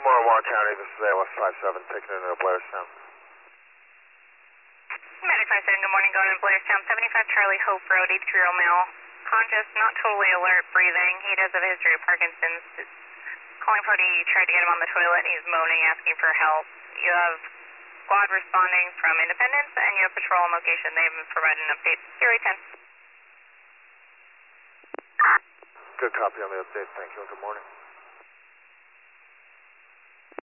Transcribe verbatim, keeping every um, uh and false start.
morning, Warren County. This is A L S five seven, taking into Blairstown. Medic five seven, good morning, going in Blairstown, seventy-five Charlie Hope Road, eighty-three-year-old male. Conscious, not totally alert, breathing. He does have a history of Parkinson's. Just calling party, you tried to get him on the toilet. He's moaning, asking for help. You have squad responding from Independence, and you have patrol on location. They haven't provided an update. Zero eight ten. Good copy on the update. Thank you and good morning.